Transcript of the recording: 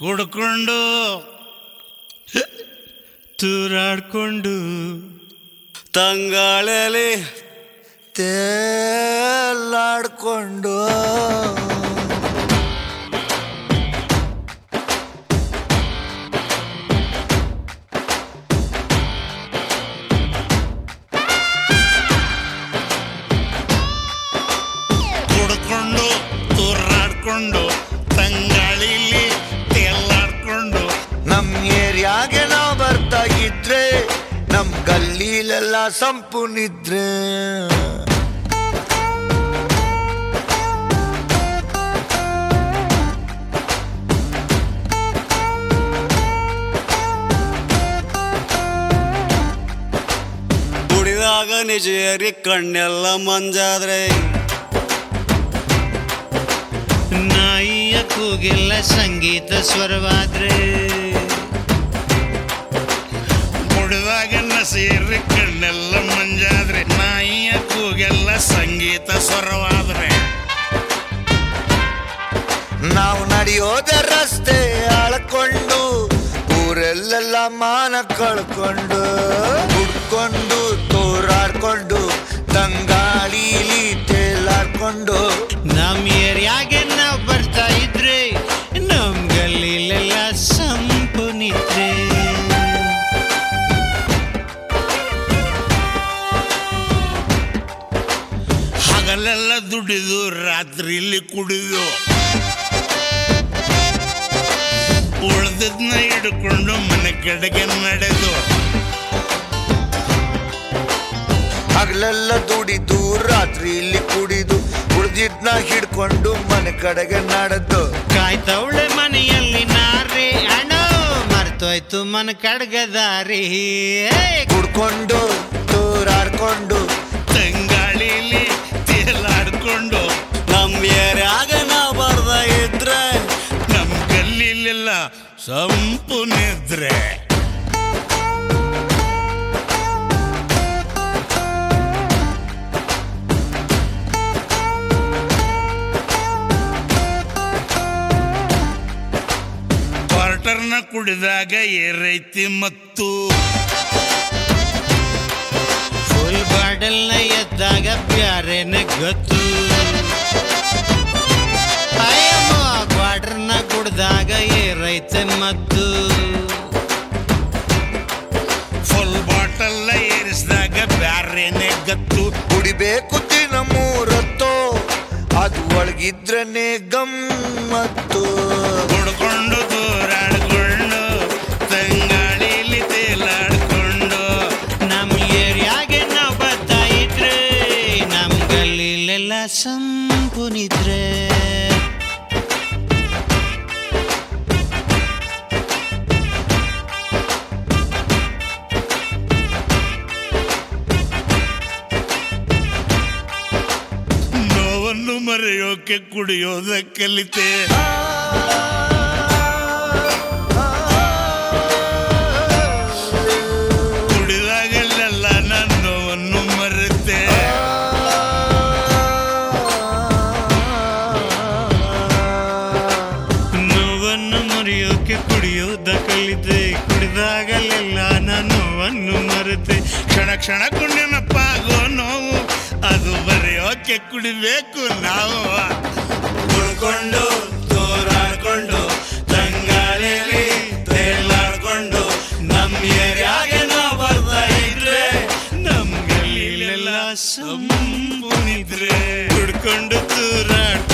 ಕುಡ್ಕೊಂಡು ತೂರಾಡ್ಕೊಂಡು ತಂಗಾಳಲಿ ತೇಲಾಡ್ಕೊಂಡು ಕುಡ್ಕೊಂಡು ತೂರಾಡ್ಕೊಂಡು ತಂಗಾಳಿಲಿ ತೇಲಾಡ್ಕೊಂಡು ನಮ್ ಏರಿಯಾಗೆ ನಾವ್ ಬರ್ತಾ ಇದ್ರೆ ನಮ್ ಗಲ್ಲಿಲೆಲ್ಲ ಸಂಪು ನಿದ್ರೆ ಕುಡಿದಾಗ ನಿಜೇರಿ ಕಣ್ಣೆಲ್ಲ ಮಂಜಾದ್ರೆ ನಾಯಿಯ ಕೂಗೆಲ್ಲ ಸಂಗೀತ ಸ್ವರವಾದ್ರೆ ಕುಡಿದಾಗ ಸೇರಿ ಕಣ್ಣೆಲ್ಲ ಮಂಜಾದ್ರೆ ನಾಯಿಯ ಕೂಗೆಲ್ಲ ಸಂಗೀತ ಸ್ವರವಾದ್ರೆ ನಾವು ನಡೆಯೋದ ರಸ್ತೆ ಆಳ್ಕೊಂಡು ಊರೆಲ್ಲೆಲ್ಲ ಮಾನ ಕಳ್ಕೊಂಡು ಹುಡ್ಕೊಂಡು ತೋರಾಡ್ಕೊಂಡು ತಂಗಾಳಿಲಿ ತೇಲಾಡ್ಕೊಂಡು ನಮ್ ಏರಿಯಾಗೆ ನಾವ್ ಬರ್ತಾ ಇದ್ರೆ ನಮ್ ಗಲ್ಲಿಲೆಲ್ಲ ಸಂಪು ನಿದ್ರೆ ಹಗಲೆಲ್ಲ ದುಡಿದು ರಾತ್ರಿಲಿ ಕುಡಿದು ಉಳ್ದದ್ನ ಹಿಡ್ಕೊಂಡು ಮನೆ ಕಡೆಗೆ ನಡೆದು ಹಗಲೆಲ್ಲ ದುಡಿದು ರಾತ್ರಿಲಿ ಕುಡಿದು ಉಳ್ದಿದ್ನ ಹಿಡ್ಕೊಂಡು ಮನೆ ಕಡೆಗೆ ನಡೆದು ಕಾಯ್ತವಳೆ ಮನೆಯಲ್ಲಿ ನಾರಿ ಅಣ್ಣ ಮರ್ತೋಯ್ತು ಮನ ಕಡ್ಗದಾರಿ ಕುಡ್ಕೊಂಡು ತೋರಾಡ್ಕೊಂಡು ತಂಗಾಳಿಲಿ ತೇಲಾಡ್ಕೊಂಡು ನಮ್ ಏರಿಯಾಗ ನಾವ್ ಬರ್ದ ಇದ್ರೆ ನಮ್ ಗಲ್ಲಿಲೆಲ್ಲ ಸಂಪು ನಿದ್ರೆ ಕ್ವಾರ್ಟರ್ನ ಕುಡಿದಾಗ ಏರೈತಿ ಮತ್ತು ಫುಲ್ ಬಾಟಲ್ನ ಎದ್ದಾಗ ಬ್ಯಾರೇನ ಗೊತ್ತು ಅಯ್ಯಮ್ಮ ಕ್ವಾರ್ಟರ್ನ ಕುಡ್ದಾಗ ಏರೈತೆ ಮತ್ತು ಫುಲ್ ಬಾಟಲ್ನ ಏರಿಸಿದಾಗ ಬ್ಯಾರೇನೆ ಗತ್ತು ಕುಡಿಬೇಕು ದಿನ ಮೂರತ್ತು ಅದು ಒಳಗಿದ್ರನೆ ಗಮ್ಮತ್ತು ಕುಡ್ಕೊಂಡು ತೂರಾಡ್ಕೊಂಡು ತಂಗಾಳಿಲಿ ತೇಲಾಡ್ಕೊಂಡು ನಮ್ ಏರಿಯಾಗೆ ನಾವ್ ಬರ್ತಾ ಇದ್ರೆ ನಮ್ ಗಲ್ಲಿಲೆಲ್ಲ ಸಂಪು ನಿದ್ರೆ ನೋವನ್ನು ಮರೆಯೋಕೆ ಕುಡಿಯೋದ ಕಲಿತೆ ಕುಡಿದಾಗಲೆಲ್ಲ ನಾನು ನೋವನ್ನು ಮರೆತೆ ನೋವನ್ನು ಮರೆಯೋಕೆ ಕುಡಿಯೋದ ಕಲಿತೆ ಕುಡಿದಾಗಲೆಲ್ಲ ನಾನು ನೋವನ್ನು ಮರೆತೆ ಕ್ಷಣ ಕ್ಷಣಕ್ಕೂ ನೆನಪಾಗೋ ನೋವು ಅದು ಬರೆಯೋಕೆ ಕುಡಿಬೇಕು ನಾವು ಕುಡ್ಕೊಂಡು ತೋರಾಡ್ಕೊಂಡು ತಂಗಾಳಿಲಿ ತೇಲಾಡ್ಕೊಂಡು ನಮ್ ಏರಿಯಾಗೆ ನಾವ್ ಬರ್ತಾ ಇದ್ರೆ ನಮ್ ಗಲ್ಲಿಲೆಲ್ಲ ಸಂಪು ನಿದ್ರೆ ಕುಡ್ಕೊಂಡು ತೂರಾಡ್ಕೊಂಡು